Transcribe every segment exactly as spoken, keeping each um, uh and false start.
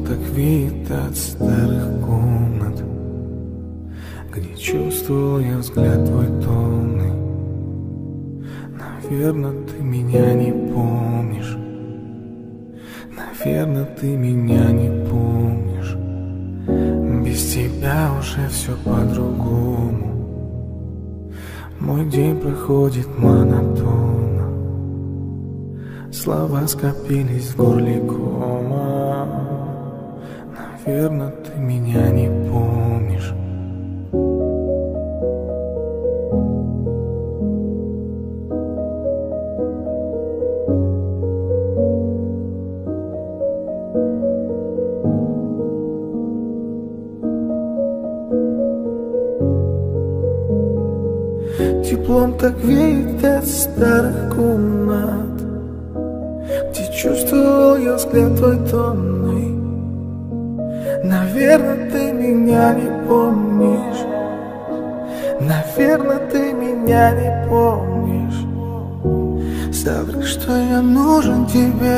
Теплом так веет от старых комнат, где чувствовал я взгляд твой томный. Наверно, ты меня не помнишь. Наверно, ты меня не помнишь. Без тебя уже все по-другому. Мой день проходит монотонно. Слова скопились в горле кома. Наверно, ты меня не помнишь. Теплом так веет от старых комнат, где чувствовал я взгляд твой томный. Наверно, ты меня не помнишь. Наверно, ты меня не помнишь. Соври, что я нужен тебе,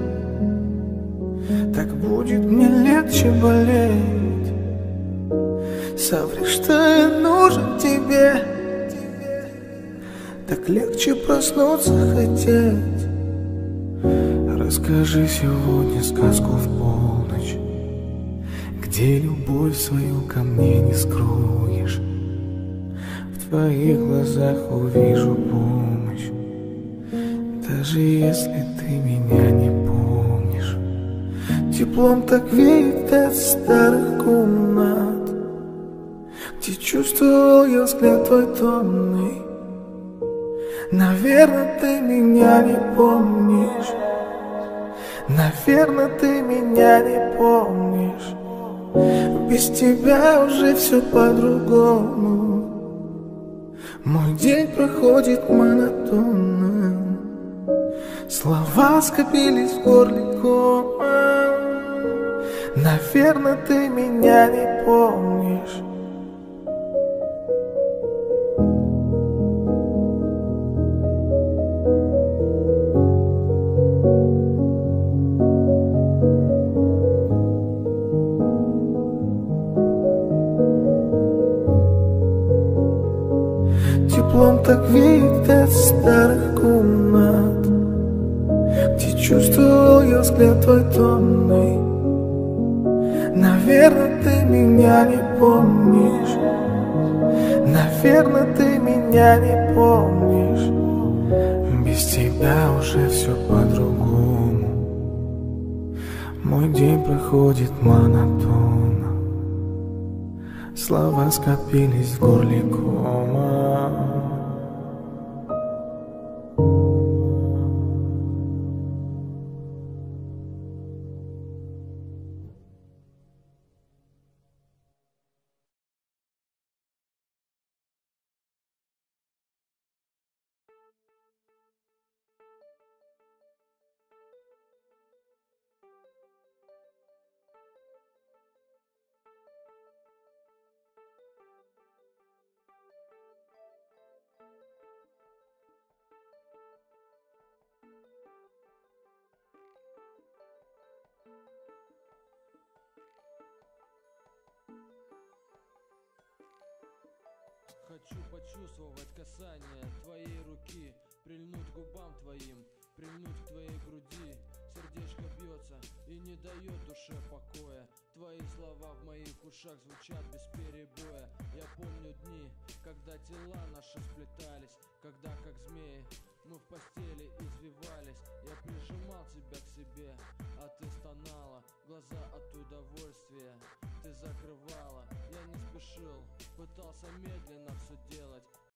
так будет мне легче болеть. Соври, что я нужен тебе, так легче проснуться хотеть. Расскажи сегодня сказку в полночь, где любовь свою ко мне не скроешь. В твоих глазах увижу помощь, даже если ты меня не помнишь. Теплом так веет от старых комнат, где чувствовал я взгляд твой томный. Наверно, ты меня не помнишь. Наверно, ты меня не помнишь. Без тебя уже все по-другому. Мой день проходит монотонно. Слова скопились в горле кома. Наверно, ты меня не помнишь. Теплом так веет от старых комнат, где чувствовал я взгляд твой томный. Наверно, ты меня не помнишь. Наверно, ты меня не помнишь. Без тебя уже все по-другому. Мой день проходит монотонно. Слова скопились в горле кома. Хочу почувствовать касание твоей руки, прильнуть к губам твоим, прильнуть к твоей груди. Сердечко бьется и не дает душе покоя. Твои слова в моих ушах звучат без перебоя. Я помню дни, когда тела наши сплетались, когда как змеи мы в постели извивались. Я прижимал тебя к себе, а ты стонала, глаза от удовольствия ты закрывала. Я не спешил, пытался медленно все делать,